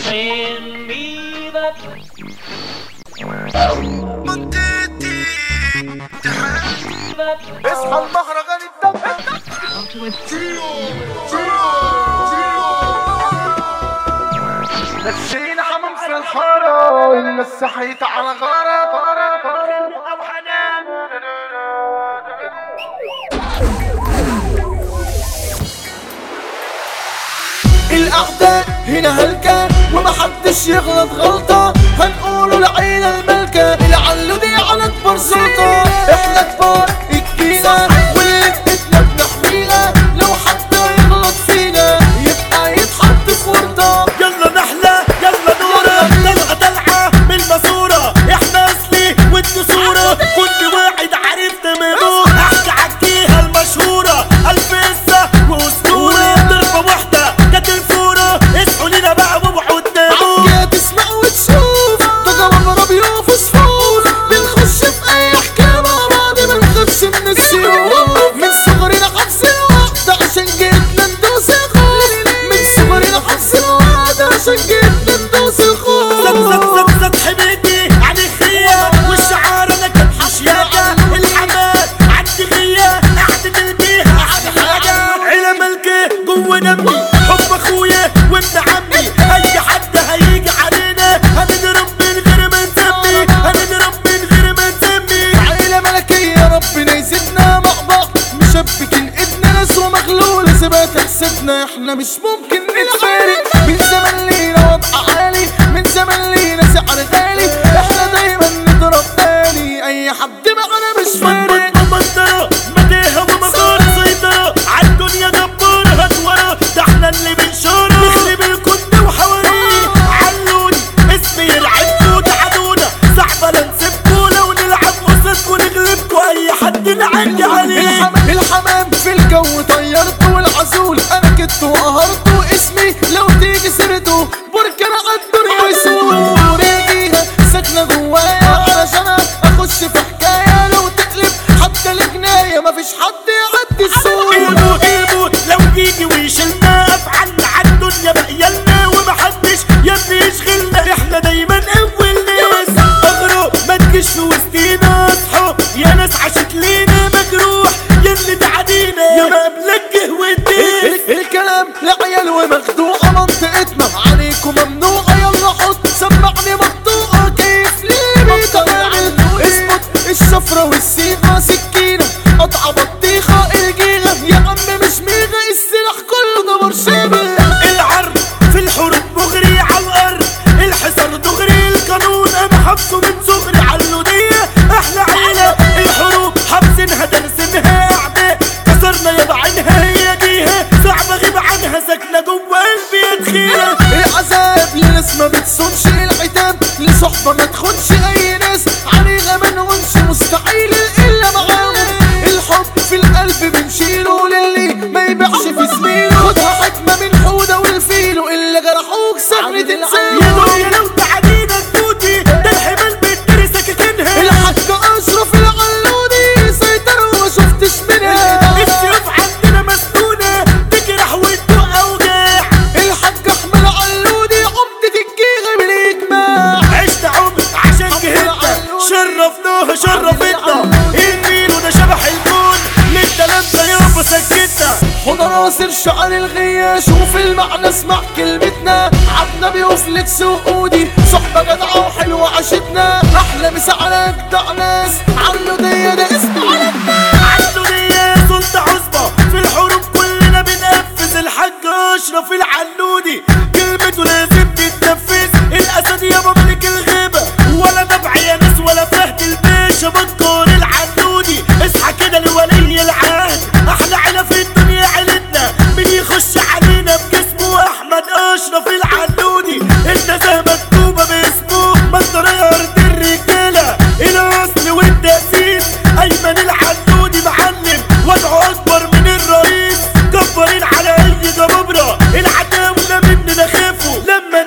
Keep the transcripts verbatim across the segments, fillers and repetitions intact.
Send me that اصحى المهرجان الدب نسينا حمام في الحارة الناس صحيت على غارة غارة غارة أو حنان. الأعداء هنا هلكة ومحدش يغلط غلطة، هنقوله العيلة الملكة العلو دي على أكبر سلطة. احنا كبار الجيلة واللي بدنا بنحميها، لو حد يغلط فينا يبقى يتحط في ورطة. يلا نحلة يلا نورة طلعة طلعة بالماسورة، احنا اصلي وانتو صورة، كل واحد عرفنا منه احكي عكيها المشهورة. الف قصة واسطورة ضربة واحدة كانت الفورة، اصحوا لينا بقى وابعوا قدامه. عكيها تسمع وتشوف ده جواب ربيع فصفور، بنخش في اي حكاية مع بعض ما نخافش من السيوف. من صغرنا حبس الوقت عشان جيتنا ندوس الخوف، من صغرنا حبس الوقت عشان جيتنا ندوس الخوف. زت زت زت زت حبيبي عن الخية والشعار انا كان حشياكة، الحماد عندي غية قعدة البيها احلى حاجة. عيلة ملكة جوا دمي حب اخويا وابن عمي، اي حد هيجي علينا هنضرب من غير ما نسمي، هنضرب من غير ما نسمي. عيلة ملكية ربنا يزيدنا مع بعض، مشبكين ايدنا ناس ومغلولة سيبها تحسدنا، احنا مش ممكن نتفارق. من زمان لينا وضع عالي، من زمان لينا سعر غالي، احنا دايما نضرب تاني اي حد معانا مش فارق. مبندرة مديها ومغارة سيطرة عالدنيا جبارة هتورة، ده احنا اللي بنشارة نخرب الكون وحواليه. علوني اسمي يرعبكوا تعادونا، صعبة لا نسيبكوا لو نلعب قصادكوا نغلبكوا اي حد نعدي عليه. الحمام في الجو طيرته والعزول انا كدت وقهرته، اسمي لو تيجي سيرته بركان عالدنيا يسور. يجيها ساكنة جوايا علشان اخش في حكاية، لو تقلب حتى الجناية مفيش حد يعدي السور. الموت الموت لو يجي ويشيلنا افعالنا عالدنيا بقيالنا، ومحدش يبني يشغلنا، احنا دايما اول ناس. اغرق ما تجيش في وسطينا، اصحوا يا ناس عاشت لينا مجروح يا اللي تعدينا يا ما قبلك جه وديت. الكلام لعيال ومخدوعة منطقتنا عليكم ممنوعة، يلا حط سمعني مقطوعة كيف ليه بيتعمل. اظبط الشفرة والسيخة سكينة قطعة بطيخة الجيغة يا عم مش ميغة، السلاح كله دمر شامل. العرض في الحروب مغري عالارض، الحصار دغري القانون انا حبسه من صغري علودية. احلى عيلة الحروب حابسينها دارسينها اعداء، كسرنا يا بعينها هي جيها صعب اغيب عنها، ساكنة جوا قلبي تخيلة. العذاب لناس ما بتصونش، العتاب لصحبة ما تخونش، اي ناس عليها ما نهونش مستحيل الا معاهم. الحب في القلب بنشيله للي ما يبيعش في زميله، خدها حكمة من حودة والفيلو اللي جرحوك سهل يا تنساه. دنيا لو تعدينا تفوتي ده الحمال بتدري سكاكينها، الحاج اشرف العلودي سيطر وما شفتش منها، السيوف عندنا مسنونة تجرح وتدق اوجاع. الحاج احمد علودي عمدة الجيغة بالاجماع. عشت عمر عشان جهتنا شرفناها شرفتنا، النيل وده شبح الكون للتلامذة يابا سكتنا. خد ناصر شعر الغية شوف المعنى اسمع كلمتنا، عدنا بيوفلكس وقودي صحبة جدعة وحلوة عشتنا، أحلى مسا على أجدع ناس علودية ده اسم علمنا. علودية سلطة عصبة في الحروب كلنا بنقفز، الحاج أشرف العلودي كلمته لازم تتنفذ، الأسد يابا ملك الغيبة ولا نبع يا ناس ولا فهد الباشا بكر العلودي. اصحى كده لولي العهد أحلى عيلة في الدنيا عيلتنا، مين يخش علينا بجسمه أحمد أشرف العلودي، النزاهة مكتوبة باسمه مصدر أرض الرجالة، الأصل والتأسيس أيمن العلودي معلم وضعه أكبر من الرئيس، جبارين على أي جبابرة العتاولة مننا خافوا لما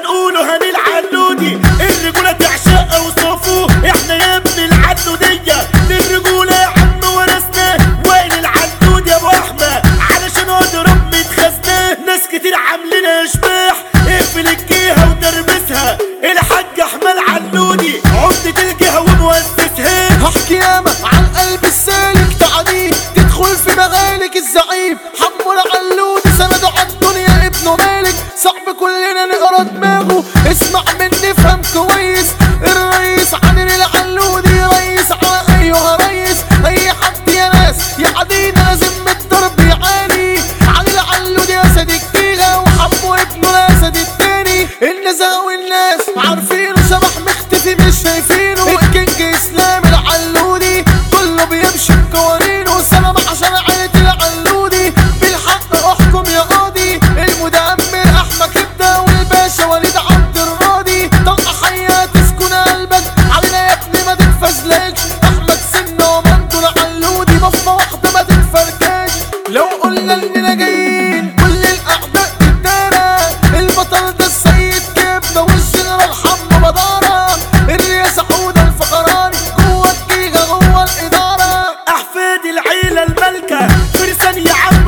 العنودي عمدة الجهة ومؤسسها. هحكي ياما عن قلب السالك تعديه تدخل في مغالك الزعيم حمو العلودي سنده عالدنيا ابنه مالك صعب كلنا نقرا دماغه. اسمع مني افهم كويس الرئيس عن العلودي رئيس على ايها ريس. اي حد يا ناس يعدينا لازم الضرب يعاني. عن العلودي اسد الجيهة وحمو ابنه الاسد التاني. النزاهة والناس عارفينه شبح مختفي مش شايفينه. الكينج اسلام العلودي كله بيمشي بقوانينه. سلام عشان عيلة العلودي بالحق احكم يا قاضي. المدمر احمد كبده والباشا وليد عبد الراضي. طلقة حية تسكن قلبك علينا يا ابني ما تتفزلكش. احمد سنه ومنته العلودي بفة واحدة ما تتفركش. لو قلنا اننا جايين كل الاعداء تدارى. البطل ده السيد كبده والجنرال حمو بدارة. الرئاسة حودة الفقراني جوه الجيهة جوه الادارة. احفاد العيلة الملكة فرسان يا عم